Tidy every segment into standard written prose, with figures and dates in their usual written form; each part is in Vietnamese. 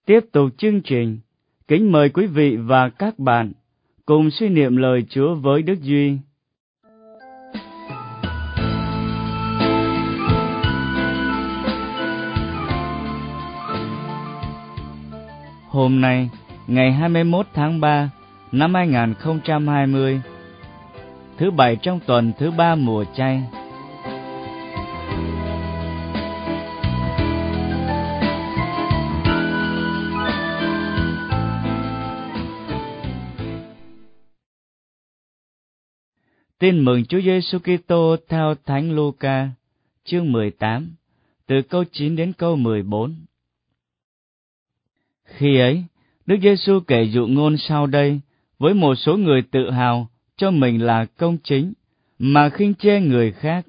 Tiếp tục chương trình, kính mời quý vị và các bạn cùng suy niệm lời Chúa với Đức Duy. Hôm nay, ngày 21 tháng 3 năm 2020, thứ Bảy trong tuần thứ 3 mùa chay. Tin mừng Chúa Giêsu Kitô theo Thánh Luca, chương 18, từ câu 9 đến câu 14. Khi ấy, Đức Giêsu kể dụ ngôn sau đây với một số người tự hào cho mình là công chính mà khinh chê người khác.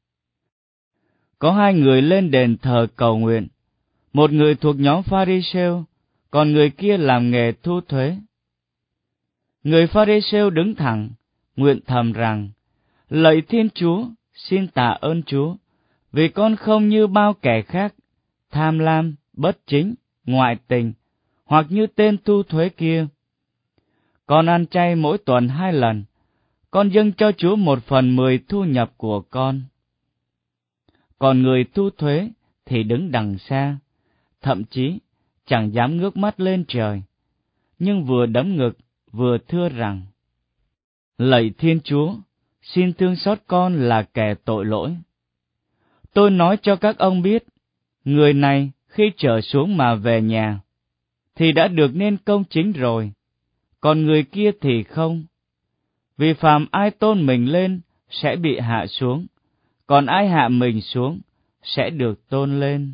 Có hai người lên đền thờ cầu nguyện, một người thuộc nhóm Pha-ri-sêu, còn người kia làm nghề thu thuế. Người Pha-ri-sêu đứng thẳng, nguyện thầm rằng: Lạy Thiên Chúa, xin tạ ơn Chúa, vì con không như bao kẻ khác, tham lam, bất chính, ngoại tình, hoặc như tên thu thuế kia. Con ăn chay mỗi tuần 2 lần, con dâng cho Chúa 1/10 thu nhập của con. Còn người thu thuế thì đứng đằng xa, thậm chí chẳng dám ngước mắt lên trời, nhưng vừa đấm ngực vừa thưa rằng: Lạy Thiên Chúa, xin thương xót con là kẻ tội lỗi. Tôi nói cho các ông biết, người này khi trở xuống mà về nhà, thì đã được nên công chính rồi, còn người kia thì không. Vì phàm ai tôn mình lên sẽ bị hạ xuống, còn ai hạ mình xuống sẽ được tôn lên.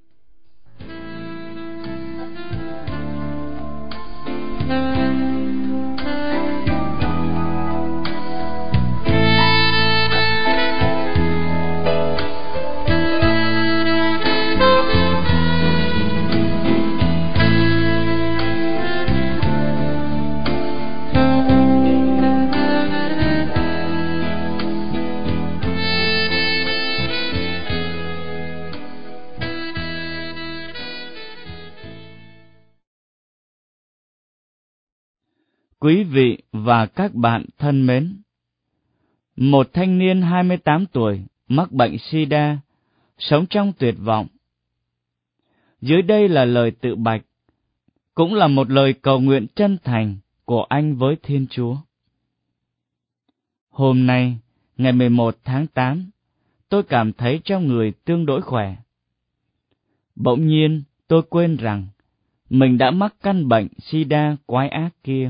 Quý vị và các bạn thân mến, một thanh niên 28 tuổi mắc bệnh SIDA, sống trong tuyệt vọng. Dưới đây là lời tự bạch, cũng là một lời cầu nguyện chân thành của anh với Thiên Chúa. Hôm nay, ngày 11 tháng 8, tôi cảm thấy trong người tương đối khỏe. Bỗng nhiên, tôi quên rằng mình đã mắc căn bệnh SIDA quái ác kia.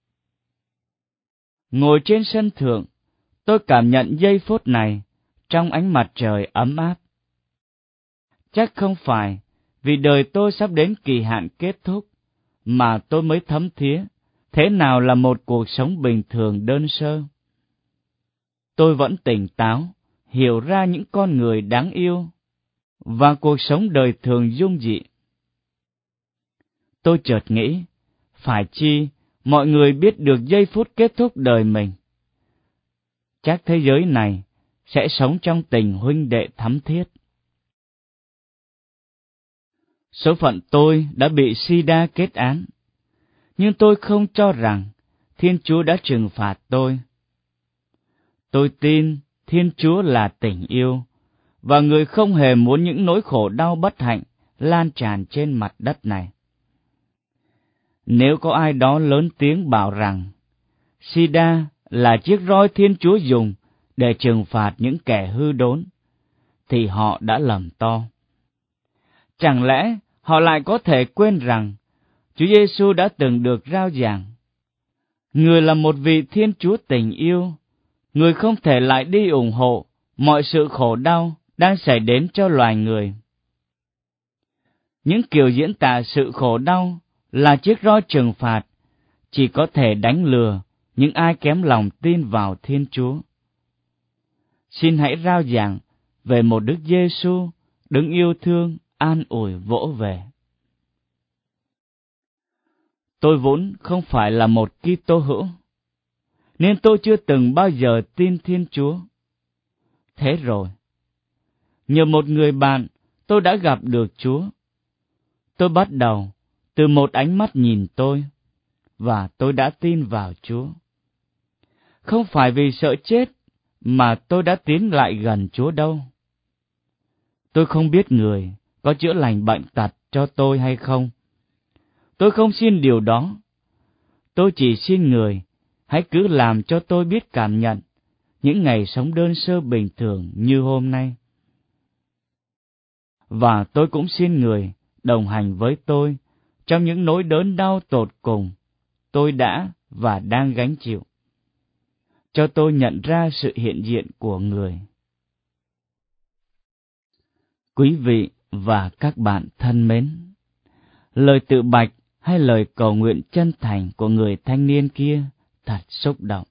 Ngồi trên sân thượng, tôi cảm nhận giây phút này trong ánh mặt trời ấm áp. Chắc không phải vì đời tôi sắp đến kỳ hạn kết thúc mà tôi mới thấm thía thế nào là một cuộc sống bình thường đơn sơ. Tôi vẫn tỉnh táo, hiểu ra những con người đáng yêu và cuộc sống đời thường dung dị. Tôi chợt nghĩ, phải chi mọi người biết được giây phút kết thúc đời mình, chắc thế giới này sẽ sống trong tình huynh đệ thắm thiết. Số phận tôi đã bị SIDA kết án, nhưng tôi không cho rằng Thiên Chúa đã trừng phạt tôi. Tôi tin Thiên Chúa là tình yêu, và Người không hề muốn những nỗi khổ đau bất hạnh lan tràn trên mặt đất này. Nếu có ai đó lớn tiếng bảo rằng SIDA là chiếc roi Thiên Chúa dùng để trừng phạt những kẻ hư đốn, thì họ đã lầm to. Chẳng lẽ họ lại có thể quên rằng Chúa Giêsu đã từng được rao giảng: Người là một vị Thiên Chúa tình yêu, Người không thể lại đi ủng hộ mọi sự khổ đau đang xảy đến cho loài người. Những kiểu diễn tả sự khổ đau là chiếc roi trừng phạt chỉ có thể đánh lừa những ai kém lòng tin vào Thiên Chúa. Xin hãy rao giảng về một Đức Giêsu đấng yêu thương, an ủi vỗ về. Tôi vốn không phải là một Kitô hữu, nên tôi chưa từng bao giờ tin Thiên Chúa. Thế rồi, nhờ một người bạn, tôi đã gặp được Chúa. Tôi bắt đầu từ một ánh mắt nhìn tôi, và tôi đã tin vào Chúa. Không phải vì sợ chết mà tôi đã tiến lại gần Chúa đâu. Tôi không biết người có chữa lành bệnh tật cho tôi hay không. Tôi không xin điều đó. Tôi chỉ xin người hãy cứ làm cho tôi biết cảm nhận những ngày sống đơn sơ bình thường như hôm nay. Và tôi cũng xin người đồng hành với tôi trong những nỗi đớn đau tột cùng tôi đã và đang gánh chịu, cho tôi nhận ra sự hiện diện của người. Quý vị và các bạn thân mến, lời tự bạch hay lời cầu nguyện chân thành của người thanh niên kia thật xúc động.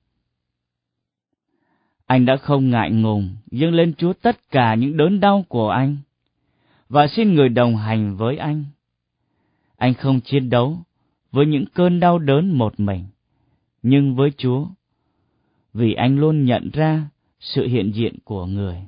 Anh đã không ngại ngùng dâng lên Chúa tất cả những đớn đau của anh, và xin người đồng hành với anh. Anh không chiến đấu với những cơn đau đớn một mình, nhưng với Chúa, vì anh luôn nhận ra sự hiện diện của người.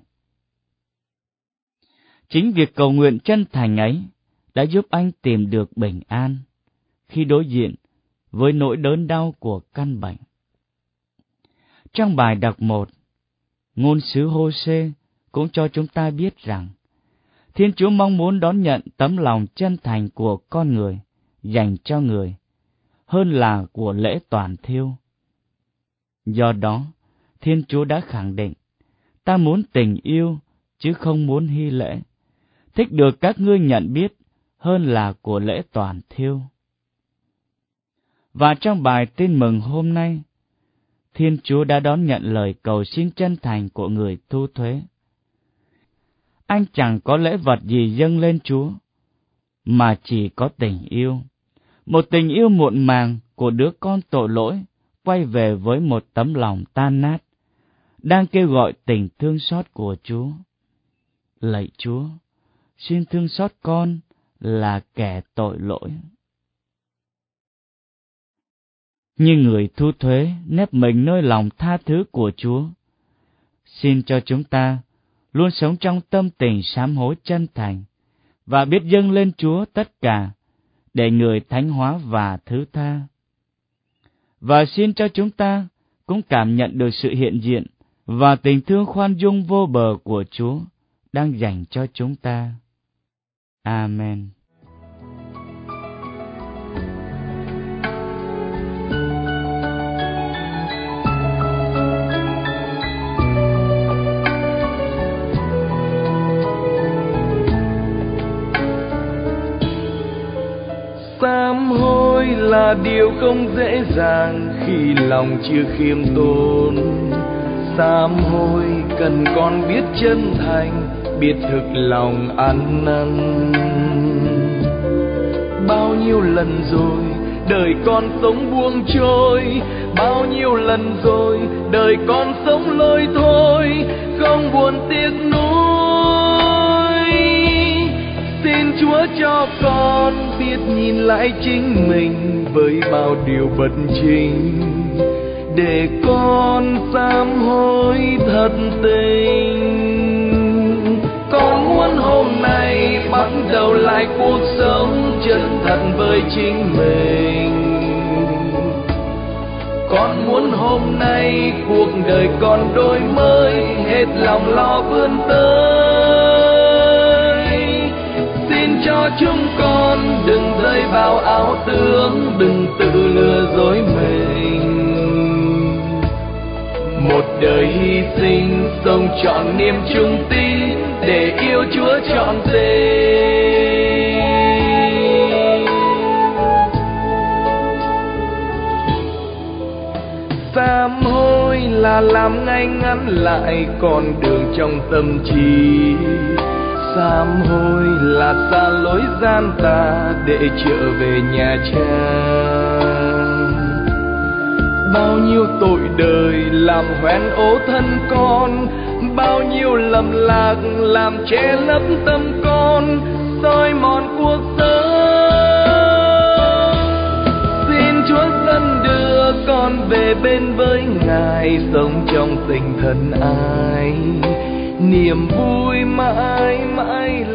Chính việc cầu nguyện chân thành ấy đã giúp anh tìm được bình an khi đối diện với nỗi đớn đau của căn bệnh. Trong bài đọc 1, ngôn sứ Hô-sê cũng cho chúng ta biết rằng Thiên Chúa mong muốn đón nhận tấm lòng chân thành của con người dành cho người hơn là của lễ toàn thiêu. Do đó, Thiên Chúa đã khẳng định, ta muốn tình yêu chứ không muốn hy lễ, thích được các ngươi nhận biết hơn là của lễ toàn thiêu. Và trong bài tin mừng hôm nay, Thiên Chúa đã đón nhận lời cầu xin chân thành của người thu thuế. Anh chẳng có lễ vật gì dâng lên Chúa, mà chỉ có tình yêu. Một tình yêu muộn màng của đứa con tội lỗi quay về với một tấm lòng tan nát, đang kêu gọi tình thương xót của Chúa. Lạy Chúa, xin thương xót con là kẻ tội lỗi. Như người thu thuế nép mình nơi lòng tha thứ của Chúa, xin cho chúng ta luôn sống trong tâm tình sám hối chân thành và biết dâng lên Chúa tất cả để người thánh hóa và thứ tha. Và xin cho chúng ta cũng cảm nhận được sự hiện diện và tình thương khoan dung vô bờ của Chúa đang dành cho chúng ta. Amen. Sám hối là điều không dễ dàng khi lòng chưa khiêm tốn. Sám hối cần con biết chân thành, biết thực lòng ăn năn. Bao nhiêu lần rồi đời con sống buông trôi, bao nhiêu lần rồi đời con sống lôi thôi, không buồn tiếc nuối. Xin Chúa cho con biết nhìn lại chính mình với bao điều bất chính, để con sám hối thật tình. Con muốn hôm nay bắt đầu lại cuộc sống chân thật với chính mình. Con muốn hôm nay cuộc đời con đổi mới, hết lòng lo vươn tới. Xin cho chúng con đừng rơi vào ảo tưởng, đừng tự lừa dối mình. Một đời hy sinh sống trọn niềm trung tín để yêu Chúa trọn tình. Sám hối là làm ngay ngắn lại con đường trong tâm trí. Sám hối là xa lối gian ta để trở về nhà Cha. Bao nhiêu tội đời làm hoen ố thân con, bao nhiêu lầm lạc làm che lấp tâm con, soi mòn cuộc sống. Xin Chúa dẫn đưa con về bên với Ngài, sống trong tình thân ái, niềm vui mãi mãi